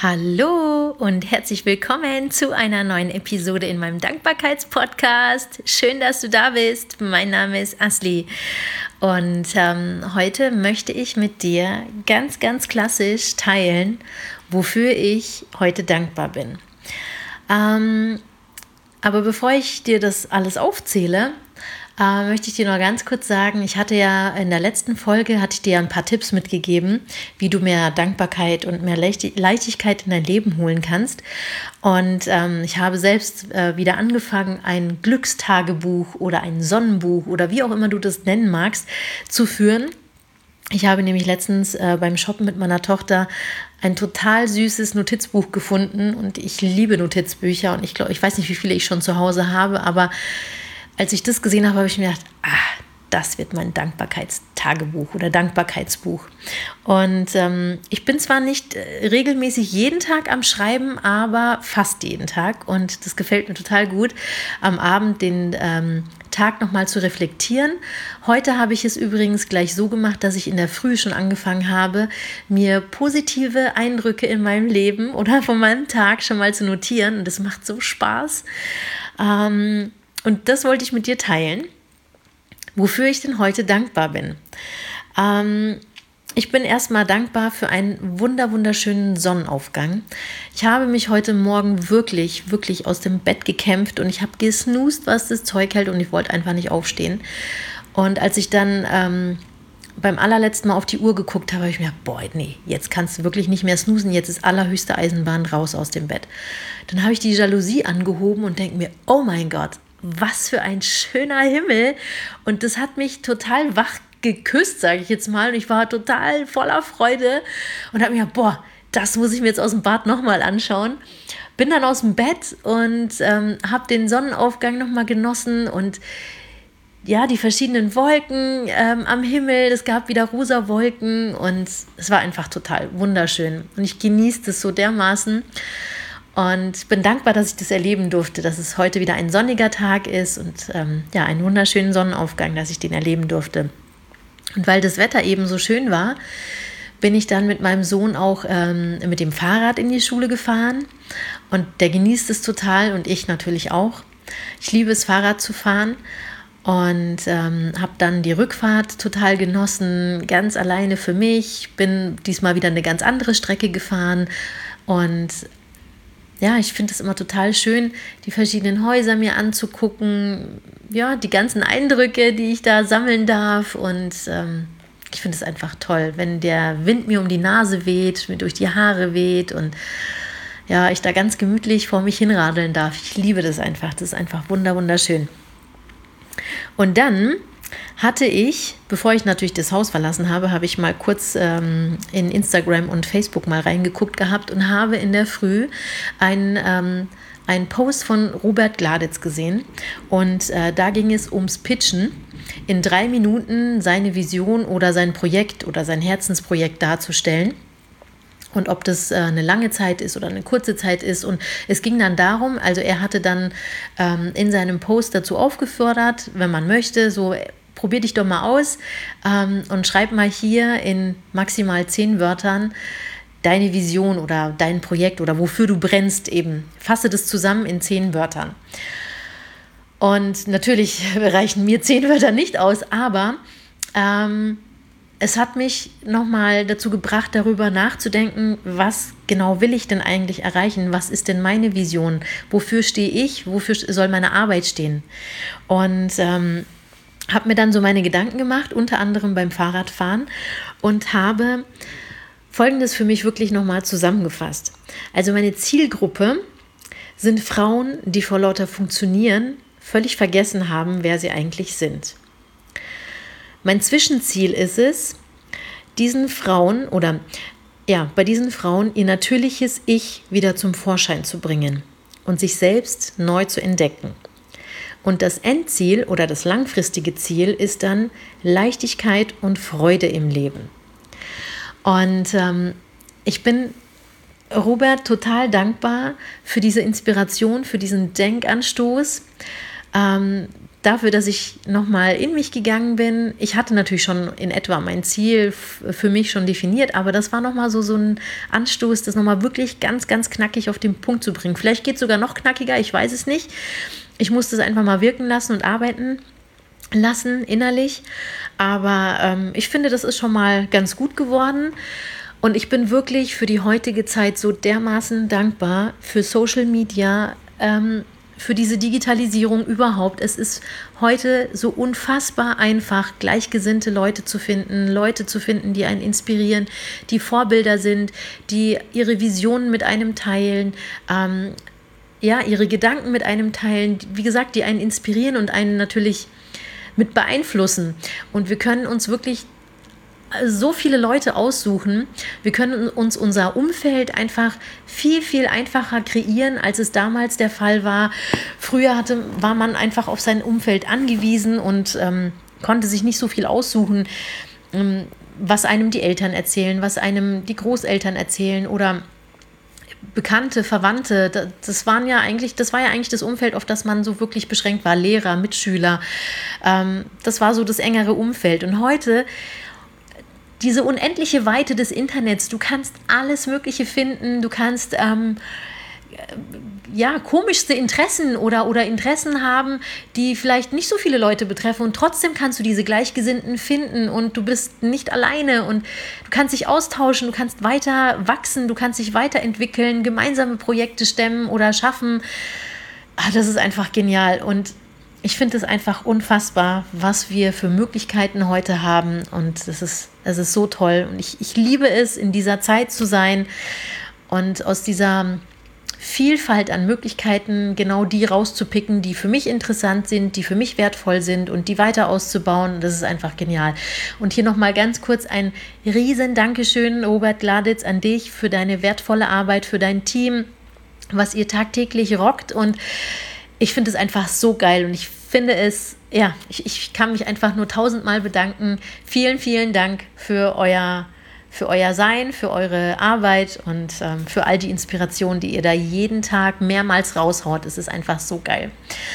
Hallo und herzlich willkommen zu einer neuen Episode in meinem Dankbarkeitspodcast. Schön, dass du da bist. Mein Name ist Asli und heute möchte ich mit dir ganz klassisch teilen, wofür ich heute dankbar bin. Aber bevor ich dir das alles aufzähle, möchte ich dir noch ganz kurz sagen, ich hatte ja in der letzten Folge, hatte ich dir ein paar Tipps mitgegeben, wie du mehr Dankbarkeit und mehr Leichtigkeit in dein Leben holen kannst. Und ich habe selbst wieder angefangen, ein Glückstagebuch oder ein Sonnenbuch oder wie auch immer du das nennen magst, zu führen. Ich habe nämlich letztens beim Shoppen mit meiner Tochter ein total süßes Notizbuch gefunden und ich liebe Notizbücher und ich weiß nicht, wie viele ich schon zu Hause habe, aber als ich das gesehen habe, habe ich mir gedacht, das wird mein Dankbarkeitstagebuch oder Dankbarkeitsbuch. Und ich bin zwar nicht regelmäßig jeden Tag am Schreiben, aber fast jeden Tag. Und das gefällt mir total gut, am Abend den Tag nochmal zu reflektieren. Heute habe ich es übrigens gleich so gemacht, dass ich in der Früh schon angefangen habe, mir positive Eindrücke in meinem Leben oder von meinem Tag schon mal zu notieren. Und das macht so Spaß. Und das wollte ich mit dir teilen, wofür ich denn heute dankbar bin. Ich bin erstmal dankbar für einen wunderschönen Sonnenaufgang. Ich habe mich heute Morgen wirklich aus dem Bett gekämpft und ich habe gesnoost, was das Zeug hält und ich wollte einfach nicht aufstehen. Und als ich dann beim allerletzten Mal auf die Uhr geguckt habe, habe ich mir gedacht, jetzt kannst du wirklich nicht mehr snoosen, jetzt ist allerhöchste Eisenbahn raus aus dem Bett. Dann habe ich die Jalousie angehoben und denke mir, oh mein Gott, was für ein schöner Himmel. Und das hat mich total wach geküsst, sage ich jetzt mal. Und ich war total voller Freude und habe mir gedacht, das muss ich mir jetzt aus dem Bad nochmal anschauen. Bin dann aus dem Bett und habe den Sonnenaufgang nochmal genossen und ja, die verschiedenen Wolken am Himmel. Es gab wieder rosa Wolken und es war einfach total wunderschön. Und ich genieße das so dermaßen. Und bin dankbar, dass ich das erleben durfte, dass es heute wieder ein sonniger Tag ist und einen wunderschönen Sonnenaufgang, dass ich den erleben durfte. Und weil das Wetter eben so schön war, bin ich dann mit meinem Sohn auch mit dem Fahrrad in die Schule gefahren. Und der genießt es total und ich natürlich auch. Ich liebe es, Fahrrad zu fahren und habe dann die Rückfahrt total genossen, ganz alleine für mich. Bin diesmal wieder eine ganz andere Strecke gefahren und ja, ich finde es immer total schön, die verschiedenen Häuser mir anzugucken, ja, die ganzen Eindrücke, die ich da sammeln darf und ich finde es einfach toll, wenn der Wind mir um die Nase weht, mir durch die Haare weht und ja, ich da ganz gemütlich vor mich hinradeln darf. Ich liebe das einfach, das ist einfach wunderschön. Und dann hatte ich, bevor ich natürlich das Haus verlassen habe, habe ich mal kurz in Instagram und Facebook mal reingeguckt gehabt und habe in der Früh einen Post von Robert Gladitz gesehen. Und da ging es ums Pitchen, in 3 Minuten seine Vision oder sein Projekt oder sein Herzensprojekt darzustellen. Und ob das eine lange Zeit ist oder eine kurze Zeit ist. Und es ging dann darum, also er hatte dann in seinem Post dazu aufgefordert, wenn man möchte, so probier dich doch mal aus und schreib mal hier in maximal 10 Wörtern deine Vision oder dein Projekt oder wofür du brennst eben. Fasse das zusammen in 10 Wörtern. Und natürlich reichen mir 10 Wörter nicht aus, aber es hat mich nochmal dazu gebracht, darüber nachzudenken, was genau will ich denn eigentlich erreichen? Was ist denn meine Vision? Wofür stehe ich? Wofür soll meine Arbeit stehen? Und habe mir dann so meine Gedanken gemacht, unter anderem beim Fahrradfahren und habe Folgendes für mich wirklich nochmal zusammengefasst. Also meine Zielgruppe sind Frauen, die vor lauter Funktionieren völlig vergessen haben, wer sie eigentlich sind. Mein Zwischenziel ist es, bei diesen Frauen ihr natürliches Ich wieder zum Vorschein zu bringen und sich selbst neu zu entdecken. Und das Endziel oder das langfristige Ziel ist dann Leichtigkeit und Freude im Leben. Und ich bin Robert total dankbar für diese Inspiration, für diesen Denkanstoß, dafür, dass ich nochmal in mich gegangen bin. Ich hatte natürlich schon in etwa mein Ziel für mich schon definiert, aber das war nochmal so ein Anstoß, das nochmal wirklich ganz, ganz knackig auf den Punkt zu bringen. Vielleicht geht es sogar noch knackiger, ich weiß es nicht. Ich musste es einfach mal wirken lassen und arbeiten lassen innerlich, aber ich finde, das ist schon mal ganz gut geworden. Und ich bin wirklich für die heutige Zeit so dermaßen dankbar für Social Media, für diese Digitalisierung überhaupt. Es ist heute so unfassbar einfach, gleichgesinnte Leute zu finden, die einen inspirieren, die Vorbilder sind, die ihre Visionen mit einem teilen, ihre Gedanken mit einem teilen, wie gesagt, die einen inspirieren und einen natürlich mit beeinflussen. Und wir können uns wirklich so viele Leute aussuchen. Wir können uns unser Umfeld einfach viel, viel einfacher kreieren, als es damals der Fall war. Früher war man einfach auf sein Umfeld angewiesen und konnte sich nicht so viel aussuchen, was einem die Eltern erzählen, was einem die Großeltern erzählen oder Bekannte, Verwandte. Das war ja eigentlich das Umfeld, auf das man so wirklich beschränkt war. Lehrer, Mitschüler. Das war so das engere Umfeld. Und heute diese unendliche Weite des Internets, du kannst alles Mögliche finden, du kannst komischste Interessen oder Interessen haben, die vielleicht nicht so viele Leute betreffen und trotzdem kannst du diese Gleichgesinnten finden und du bist nicht alleine und du kannst dich austauschen, du kannst weiter wachsen, du kannst dich weiterentwickeln, gemeinsame Projekte stemmen oder schaffen. Das ist einfach genial und ich finde es einfach unfassbar, was wir für Möglichkeiten heute haben und es ist so toll und ich liebe es, in dieser Zeit zu sein und aus dieser Vielfalt an Möglichkeiten genau die rauszupicken, die für mich interessant sind, die für mich wertvoll sind und die weiter auszubauen. Das ist einfach genial. Und hier nochmal ganz kurz ein riesen Dankeschön, Robert Gladitz, an dich für deine wertvolle Arbeit, für dein Team, was ihr tagtäglich rockt und ich finde es einfach so geil und ich finde es, ich kann mich einfach nur 1000-mal bedanken. Vielen, vielen Dank für euer Sein, für eure Arbeit und für all die Inspiration, die ihr da jeden Tag mehrmals raushaut. Es ist einfach so geil.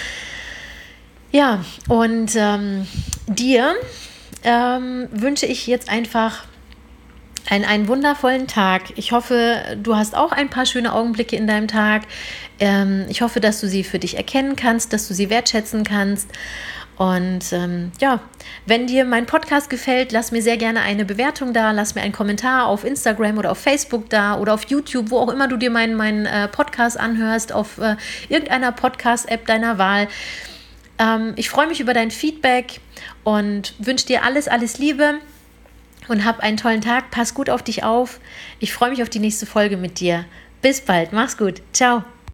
Ja, und dir wünsche ich jetzt einfach einen wundervollen Tag. Ich hoffe, du hast auch ein paar schöne Augenblicke in deinem Tag. Ich hoffe, dass du sie für dich erkennen kannst, dass du sie wertschätzen kannst. Und wenn dir mein Podcast gefällt, lass mir sehr gerne eine Bewertung da, lass mir einen Kommentar auf Instagram oder auf Facebook da oder auf YouTube, wo auch immer du dir meinen Podcast anhörst, auf irgendeiner Podcast-App deiner Wahl. Ich freue mich über dein Feedback und wünsche dir alles, alles Liebe und hab einen tollen Tag. Pass gut auf dich auf. Ich freue mich auf die nächste Folge mit dir. Bis bald. Mach's gut. Ciao.